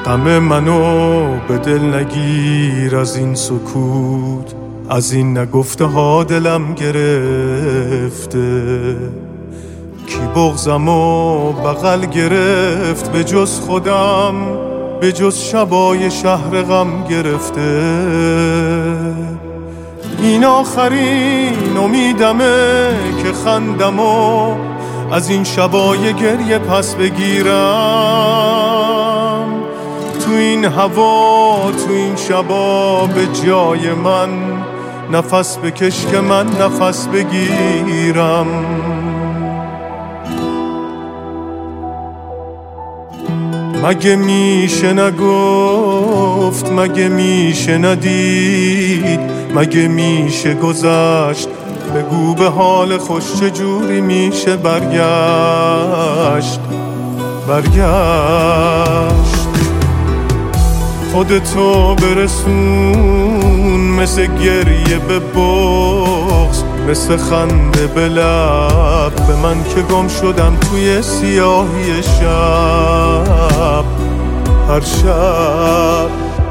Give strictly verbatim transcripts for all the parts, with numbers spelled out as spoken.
غم منو به دل نگیر از این سکوت، از این نگفته ها دلم گرفته. کی بغضمو بغل گرفت به جز خودم، به جز شبای شهر غم گرفته. این آخرین امیدمه که خندمو از این شبای گریه پس بگیرم. تو این هوا تو این شبا به جای من نفس بکش که من نفس بگیرم. مگه میشه نگفت، مگه میشه ندید، مگه میشه گذشت؟ بگو به حال خوش چجوری میشه برگشت برگشت خودتو برسون مثل گریه به بغض، مثل خنده به لب به من که گم شدم توی سیاهی شب هر شب.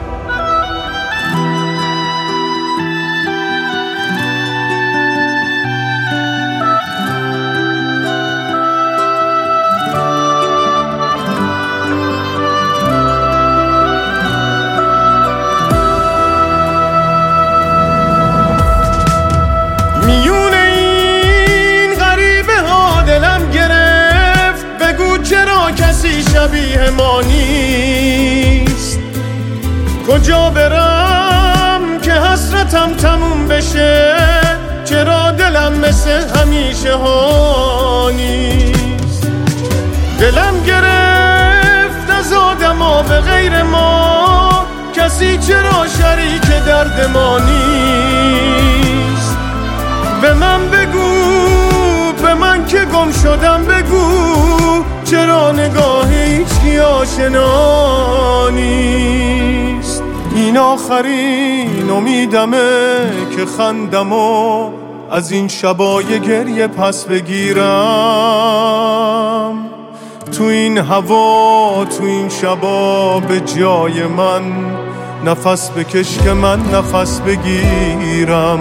میون این غریبه ها دلم گرفت، بگو چرا کسی شبیه ما نیست؟ کجا برم که حسرتم تموم بشه؟ چرا دلم مثل همیشه ها نیست؟ دلم گرفت از آدما به غیر ما، کسی چرا شریک درد ما نیست؟ به من بگو، به من که گم شدم بگو، چرا نگاه هیچکی آشنا نیست؟ این آخرین امیدمه که خندمو از این شبای گریه پس بگیرم. تو این هوا تو این شبا به جای من نفس بکش که من نفس بگیرم.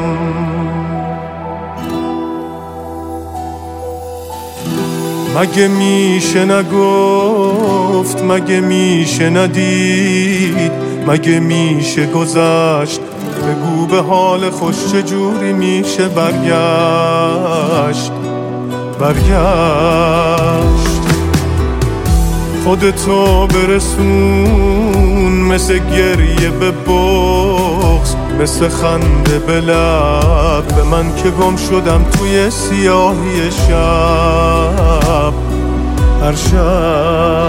مگه میشه نگفت، مگه میشه ندید، مگه میشه گذشت؟ بگو به حال خوش چجوری میشه برگشت برگشت خودتو برسون مثل گریه به بغض، مثل خنده به لب به من که گم شدم توی سیاهی شب هر شب.